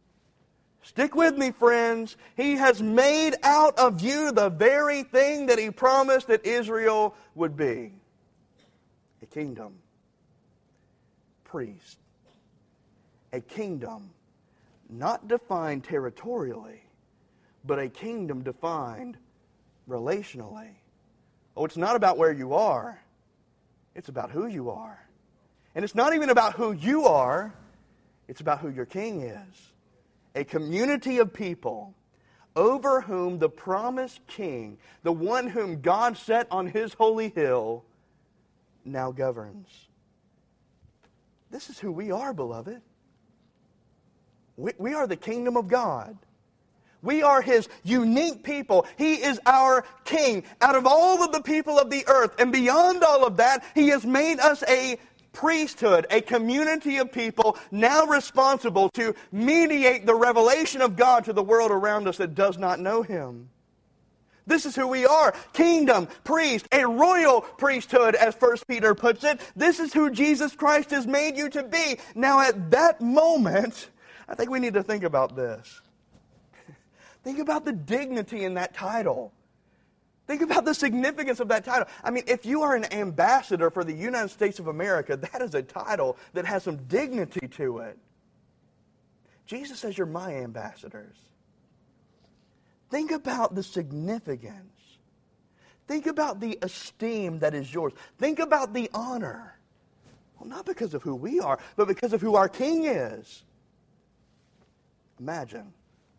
Stick with me, friends. He has made out of you the very thing that He promised that Israel would be. A kingdom. priest. A kingdom not defined territorially, but a kingdom defined relationally. Oh, it's not about where you are. It's about who you are. And it's not even about who you are. It's about who your king is. A community of people over whom the promised king, the one whom God set on his holy hill, now governs. This is who we are, beloved. We are the kingdom of God. We are His unique people. He is our king. Out of all of the people of the earth, and beyond all of that, He has made us a priesthood, a community of people now responsible to mediate the revelation of God to the world around us that does not know Him. This is who we are. Kingdom, priest, a royal priesthood, as 1 Peter puts it. This is who Jesus Christ has made you to be. Now at that moment, I think we need to think about this. Think about the dignity in that title. Think about the significance of that title. I mean, if you are an ambassador for the United States of America, that is a title that has some dignity to it. Jesus says, you're my ambassadors. Think about the significance. Think about the esteem that is yours. Think about the honor. Well, not because of who we are, but because of who our King is. Imagine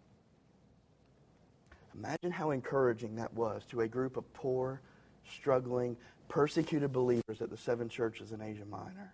how encouraging that was to a group of poor, struggling, persecuted believers at the 7 churches in Asia Minor.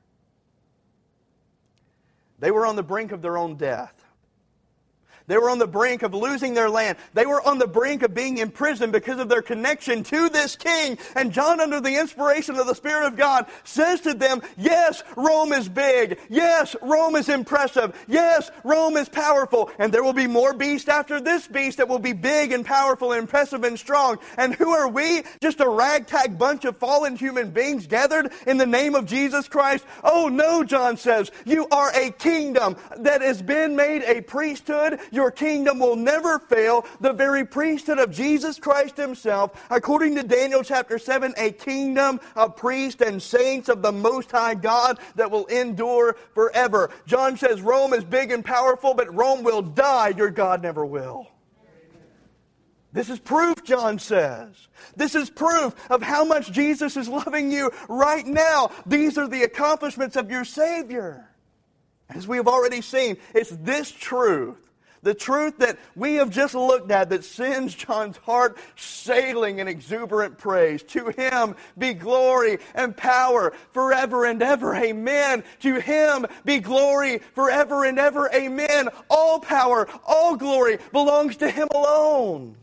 They were on the brink of their own death. They were on the brink of losing their land. They were on the brink of being imprisoned because of their connection to this king. And John, under the inspiration of the Spirit of God, says to them, yes, Rome is big. Yes, Rome is impressive. Yes, Rome is powerful. And there will be more beasts after this beast that will be big and powerful and impressive and strong. And who are we? Just a ragtag bunch of fallen human beings gathered in the name of Jesus Christ? Oh no, John says, you are a kingdom that has been made a priesthood. Your kingdom will never fail. The very priesthood of Jesus Christ Himself, according to Daniel chapter 7, a kingdom of priests and saints of the Most High God that will endure forever. John says Rome is big and powerful, but Rome will die. Your God never will. This is proof, John says. This is proof of how much Jesus is loving you right now. These are the accomplishments of your Savior. As we have already seen, it's this truth, the truth that we have just looked at, that sends John's heart sailing in exuberant praise. To Him be glory and power forever and ever. Amen. To Him be glory forever and ever. Amen. All power, all glory belongs to Him alone.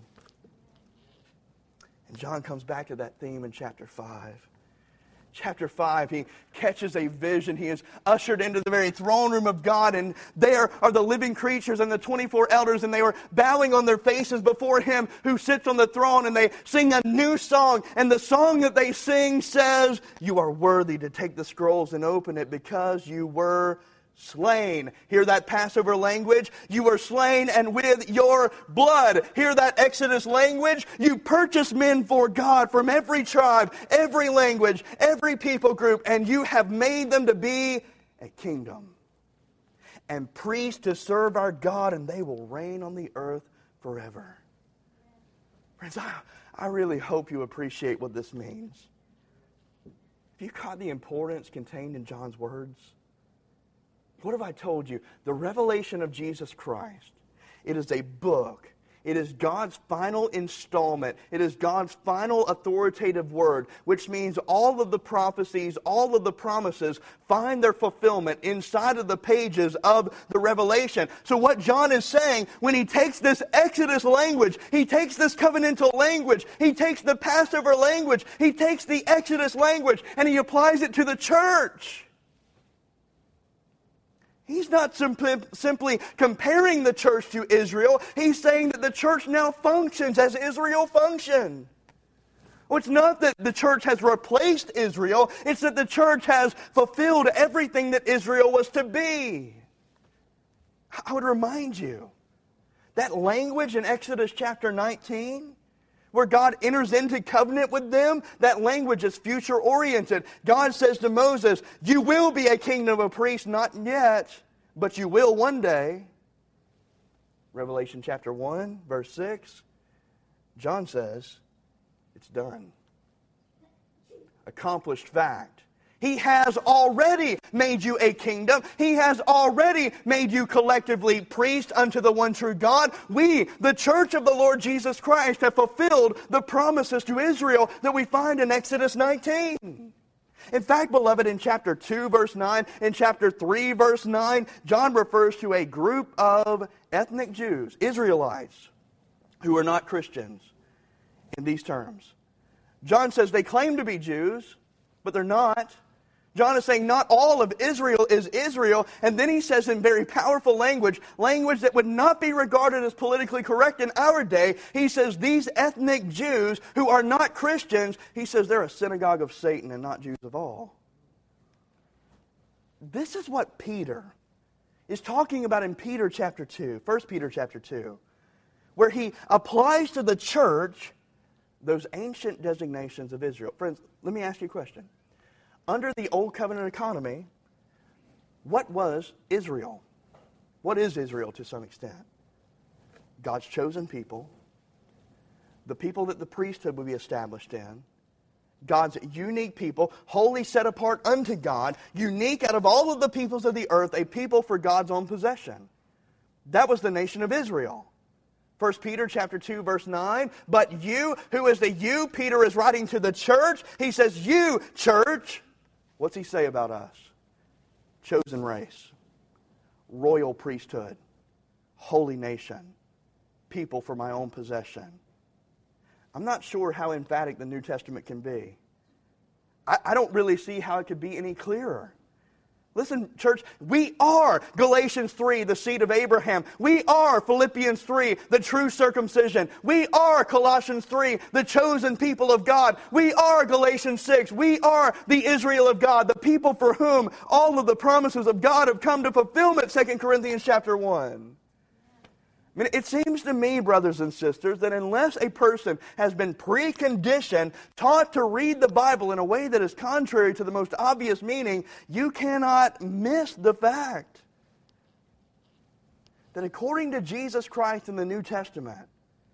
And John comes back to that theme in chapter 5. Chapter 5, he catches a vision. He is ushered into the very throne room of God, and there are the living creatures and the 24 elders, and they were bowing on their faces before Him who sits on the throne, and they sing a new song. And the song that they sing says, you are worthy to take the scrolls and open it because you were slain. Hear that Passover language? You were slain, and with your blood. Hear that Exodus language? You purchased men for God from every tribe, every language, every people group, and you have made them to be a kingdom and priests to serve our God, and they will reign on the earth forever. Friends, I really hope you appreciate what this means. Have you caught the importance contained in John's words? What have I told you? The revelation of Jesus Christ. It is a book. It is God's final installment. It is God's final authoritative word, which means all of the prophecies, all of the promises find their fulfillment inside of the pages of the Revelation. So what John is saying, when he takes this Exodus language, he takes this covenantal language, he takes the Passover language, he takes the Exodus language, and he applies it to the church. He's not simply comparing the church to Israel. He's saying that the church now functions as Israel functioned. Well, it's not that the church has replaced Israel. It's that the church has fulfilled everything that Israel was to be. I would remind you, that language in Exodus chapter 19, where God enters into covenant with them, that language is future-oriented. God says to Moses, you will be a kingdom of priests, not yet, but you will one day. Revelation chapter 1, verse 6, John says, it's done. Accomplished fact. He has already made you a kingdom. He has already made you collectively priests unto the one true God. We, the church of the Lord Jesus Christ, have fulfilled the promises to Israel that we find in Exodus 19. In fact, beloved, in chapter 2, verse 9, in chapter 3, verse 9, John refers to a group of ethnic Jews, Israelites, who are not Christians, in these terms. John says they claim to be Jews, but they're not. John is saying not all of Israel is Israel, and then he says in very powerful language that would not be regarded as politically correct in our day, he says these ethnic Jews who are not Christians, he says they're a synagogue of Satan and not Jews of all. This is what Peter is talking about in Peter chapter 2, 1 Peter chapter 2, where he applies to the church those ancient designations of Israel. Friends, let me ask you a question. Under the Old Covenant economy, what was Israel? What is Israel to some extent? God's chosen people, the people that the priesthood would be established in, God's unique people, wholly set apart unto God, unique out of all of the peoples of the earth, a people for God's own possession. That was the nation of Israel. 1 Peter chapter 2, verse 9, but you, who is the you? Peter is writing to the church. He says, you, church. What's he say about us? Chosen race, royal priesthood, holy nation, people for my own possession. I'm not sure how emphatic the New Testament can be. I don't really see how it could be any clearer. Listen, church, we are Galatians 3, the seed of Abraham. We are Philippians 3, the true circumcision. We are Colossians 3, the chosen people of God. We are Galatians 6. We are the Israel of God, the people for whom all of the promises of God have come to fulfillment, 2 Corinthians chapter 1. I mean, it seems to me, brothers and sisters, that unless a person has been preconditioned, taught to read the Bible in a way that is contrary to the most obvious meaning, you cannot miss the fact that according to Jesus Christ in the New Testament,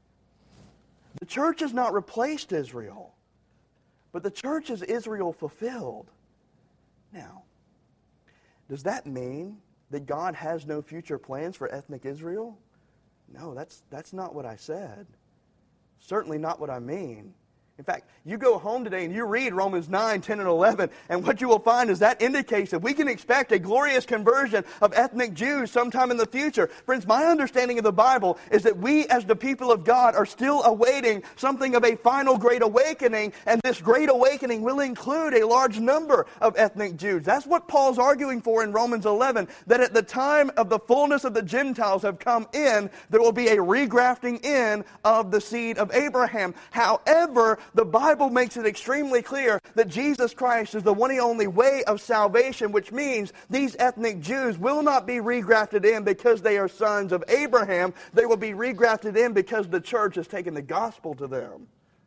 the church has not replaced Israel, but the church is Israel fulfilled. Now, does that mean that God has no future plans for ethnic Israel? No, that's not what I said. Certainly not what I mean. In fact, you go home today and you read Romans 9, 10, and 11, and what you will find is that indicates that we can expect a glorious conversion of ethnic Jews sometime in the future. Friends, my understanding of the Bible is that we as the people of God are still awaiting something of a final great awakening, and this great awakening will include a large number of ethnic Jews. That's what Paul's arguing for in Romans 11, that at the time of the fullness of the Gentiles have come in, there will be a regrafting in of the seed of Abraham. However, the Bible makes it extremely clear that Jesus Christ is the one and only way of salvation, which means these ethnic Jews will not be regrafted in because they are sons of Abraham. They will be regrafted in because the church has taken the gospel to them.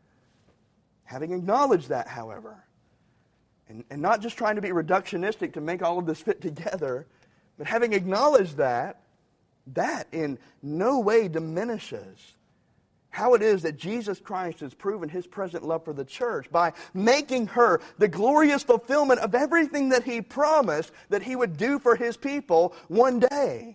Having acknowledged that, however, and not just trying to be reductionistic to make all of this fit together, but having acknowledged that in no way diminishes how it is that Jesus Christ has proven His present love for the church by making her the glorious fulfillment of everything that He promised that He would do for His people one day.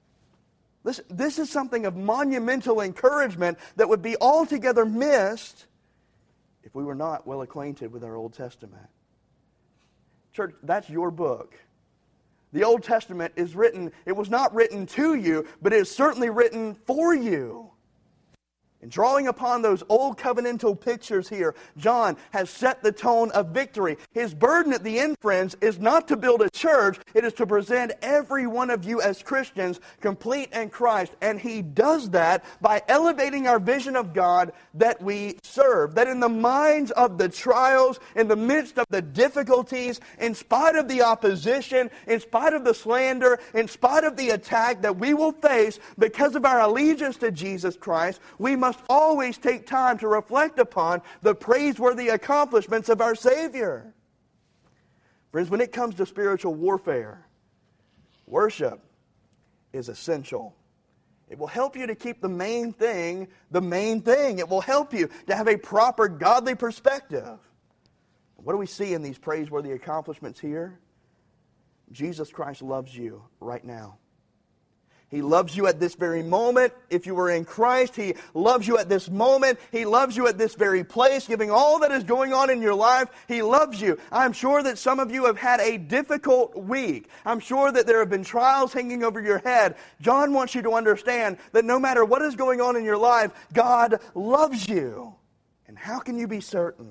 This is something of monumental encouragement that would be altogether missed if we were not well acquainted with our Old Testament. Church, that's your book. The Old Testament is written, it was not written to you, but it is certainly written for you. And drawing upon those old covenantal pictures here, John has set the tone of victory. His burden at the end, friends, is not to build a church. It is to present every one of you as Christians complete in Christ. And he does that by elevating our vision of God that we serve. That in the minds of the trials, in the midst of the difficulties, in spite of the opposition, in spite of the slander, in spite of the attack that we will face because of our allegiance to Jesus Christ, we must must always take time to reflect upon the praiseworthy accomplishments of our Savior. Friends, when it comes to spiritual warfare, worship is essential. It will help you to keep the main thing the main thing. It will help you to have a proper godly perspective. What do we see in these praiseworthy accomplishments here? Jesus Christ loves you right now. He loves you at this very moment. If you were in Christ, He loves you at this moment. He loves you at this very place, giving all that is going on in your life. He loves you. I'm sure that some of you have had a difficult week. I'm sure that there have been trials hanging over your head. John wants you to understand that no matter what is going on in your life, God loves you. And how can you be certain?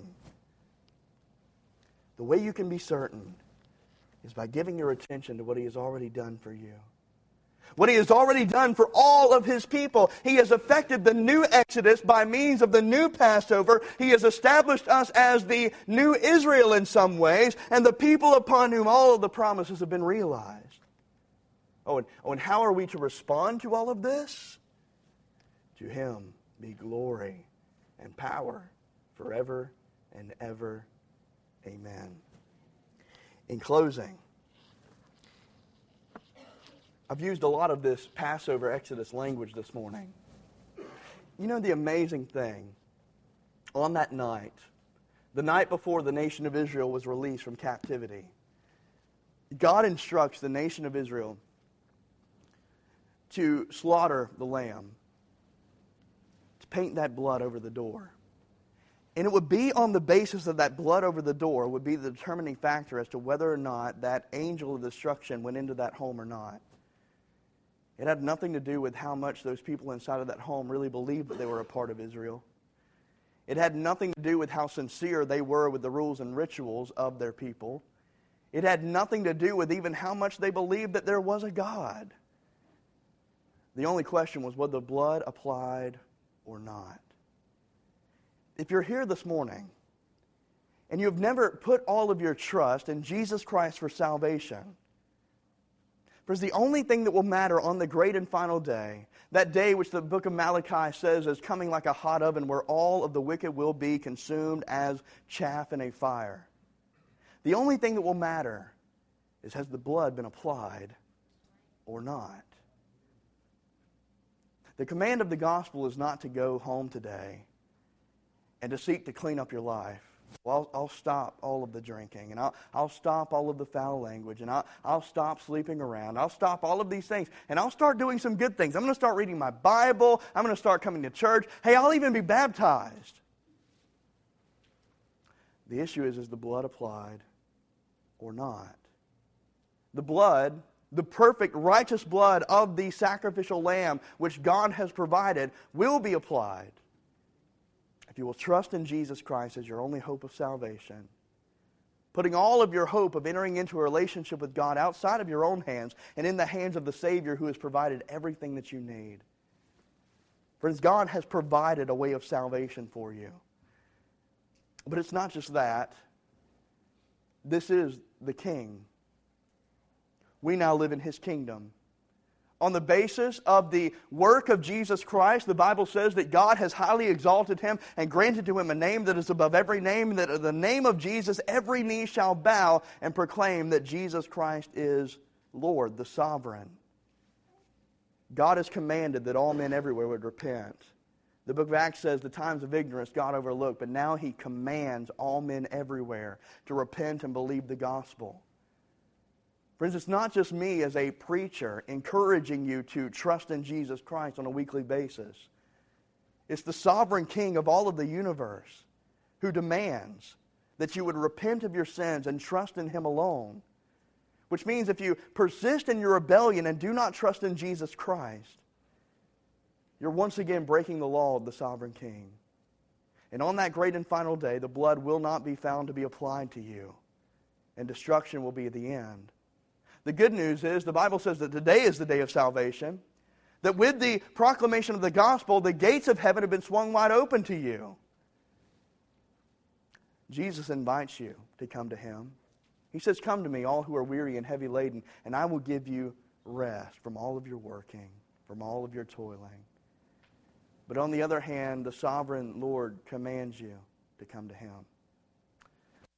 The way you can be certain is by giving your attention to what He has already done for you. What He has already done for all of His people. He has effected the new Exodus by means of the new Passover. He has established us as the new Israel in some ways, and the people upon whom all of the promises have been realized. And how are we to respond to all of this? To Him be glory and power forever and ever. Amen. In closing, I've used a lot of this Passover Exodus language this morning. You know the amazing thing, on that night, the night before the nation of Israel was released from captivity, God instructs the nation of Israel to slaughter the lamb, to paint that blood over the door. And it would be on the basis of that blood over the door would be the determining factor as to whether or not that angel of destruction went into that home or not. It had nothing to do with how much those people inside of that home really believed that they were a part of Israel. It had nothing to do with how sincere they were with the rules and rituals of their people. It had nothing to do with even how much they believed that there was a God. The only question was whether the blood applied or not. If you're here this morning and you've never put all of your trust in Jesus Christ for salvation, because the only thing that will matter on the great and final day, that day which the book of Malachi says is coming like a hot oven where all of the wicked will be consumed as chaff in a fire. The only thing that will matter is has the blood been applied or not? The command of the gospel is not to go home today and to seek to clean up your life. Well, I'll stop all of the drinking, and I'll stop all of the foul language, and I'll stop sleeping around. I'll stop all of these things, and I'll start doing some good things. I'm going to start reading my Bible. I'm going to start coming to church. Hey, I'll even be baptized. The issue is the blood applied or not? The blood, the perfect, righteous blood of the sacrificial lamb, which God has provided, will be applied if you will trust in Jesus Christ as your only hope of salvation, putting all of your hope of entering into a relationship with God outside of your own hands and in the hands of the Savior who has provided everything that you need. Friends, God has provided a way of salvation for you. But it's not just that. This is the King. We now live in His kingdom. On the basis of the work of Jesus Christ, the Bible says that God has highly exalted Him and granted to Him a name that is above every name, that at the name of Jesus every knee shall bow and proclaim that Jesus Christ is Lord, the sovereign. God has commanded that all men everywhere would repent. The book of Acts says the times of ignorance God overlooked, but now He commands all men everywhere to repent and believe the gospel. Friends, it's not just me as a preacher encouraging you to trust in Jesus Christ on a weekly basis. It's the sovereign King of all of the universe who demands that you would repent of your sins and trust in Him alone. Which means if you persist in your rebellion and do not trust in Jesus Christ, you're once again breaking the law of the sovereign King. And on that great and final day, the blood will not be found to be applied to you, and destruction will be at the end. The good news is the Bible says that today is the day of salvation, that with the proclamation of the gospel, the gates of heaven have been swung wide open to you. Jesus invites you to come to Him. He says, "Come to me, all who are weary and heavy laden, and I will give you rest from all of your working, from all of your toiling." But on the other hand, the sovereign Lord commands you to come to Him.